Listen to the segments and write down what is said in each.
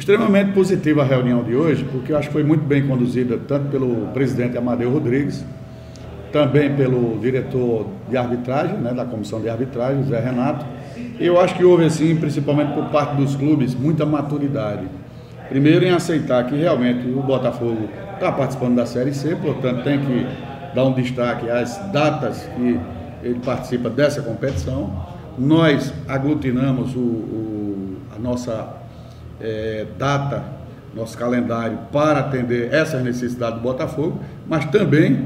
Extremamente positiva a reunião de hoje, porque eu acho que foi muito bem conduzida, tanto pelo presidente Amadeu Rodrigues, também pelo diretor de arbitragem, da comissão de arbitragem, Zé Renato. E eu acho que houve, assim, principalmente por parte dos clubes, muita maturidade. Primeiro, em aceitar que realmente o Botafogo está participando da Série C, portanto tem que dar um destaque às datas que ele participa dessa competição. Nós aglutinamos a nossa data, nosso calendário para atender essas necessidades do Botafogo, mas também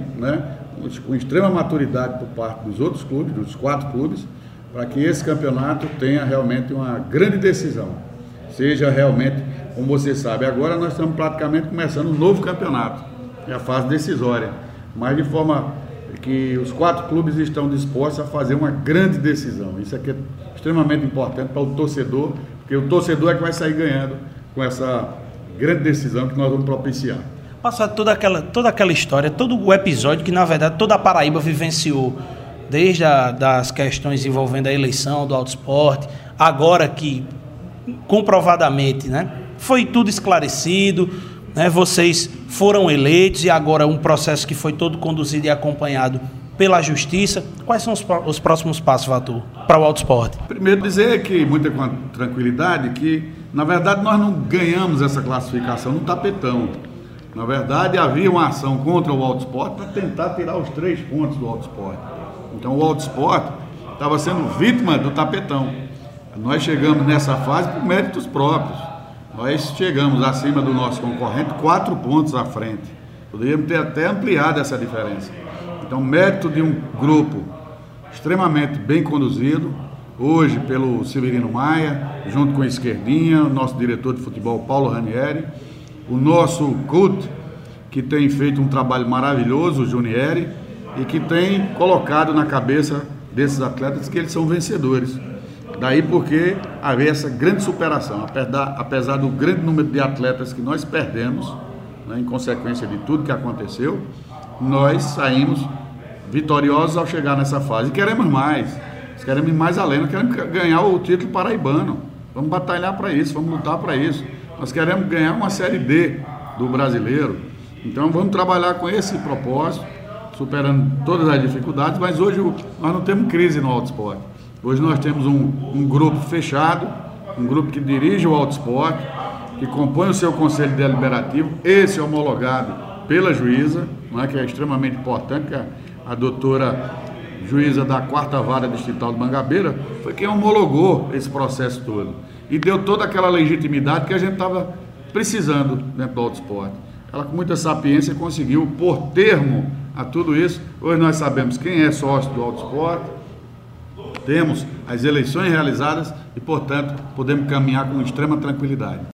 com extrema maturidade por parte dos outros clubes, dos 4 clubes, para que esse campeonato tenha realmente uma grande decisão. Seja realmente, como você sabe, agora nós estamos praticamente começando um novo campeonato, é a fase decisória, mas de forma que os 4 clubes estão dispostos a fazer uma grande decisão. Isso aqui é extremamente importante para o torcedor, porque o torcedor é que vai sair ganhando com essa grande decisão que nós vamos propiciar. Passar toda aquela história, todo o episódio que, na verdade, toda a Paraíba vivenciou, desde das questões envolvendo a eleição do Auto Esporte, agora que, comprovadamente, foi tudo esclarecido, vocês foram eleitos e agora um processo que foi todo conduzido e acompanhado pela Justiça. Quais são os próximos passos, Vatur, para o Auto Esporte? Primeiro dizer que, muita tranquilidade, que na verdade nós não ganhamos essa classificação no tapetão. Na verdade havia uma ação contra o Auto Esporte para tentar tirar os 3 pontos do Auto Esporte. Então o Auto Esporte estava sendo vítima do tapetão. Nós chegamos nessa fase por méritos próprios. Nós chegamos acima do nosso concorrente 4 pontos à frente. Poderíamos ter até ampliado essa diferença. Então, mérito de um grupo extremamente bem conduzido, hoje pelo Severino Maia, junto com a Esquerdinha, o nosso diretor de futebol, Paulo Ranieri, o nosso CUT, que tem feito um trabalho maravilhoso, o Junieri, e que tem colocado na cabeça desses atletas que eles são vencedores. Daí porque havia essa grande superação, apesar do grande número de atletas que nós perdemos, em consequência de tudo que aconteceu, nós saímos vitoriosos ao chegar nessa fase. E queremos mais, queremos ir mais além, nós queremos ganhar o título paraibano, vamos batalhar para isso, vamos lutar para isso. Nós queremos ganhar uma Série D do brasileiro, então vamos trabalhar com esse propósito, superando todas as dificuldades, mas hoje nós não temos crise no Auto Esporte. Hoje nós temos um grupo fechado, um grupo que dirige o Auto Esporte, que compõe o seu conselho deliberativo, esse é homologado pela juíza, que é extremamente importante, que a doutora juíza da 4ª Vara Distrital de Mangabeira foi quem homologou esse processo todo e deu toda aquela legitimidade que a gente estava precisando dentro do Auto Esporte. Ela, com muita sapiência, conseguiu pôr termo a tudo isso. Hoje nós sabemos quem é sócio do Auto Esporte, temos as eleições realizadas e, portanto, podemos caminhar com extrema tranquilidade.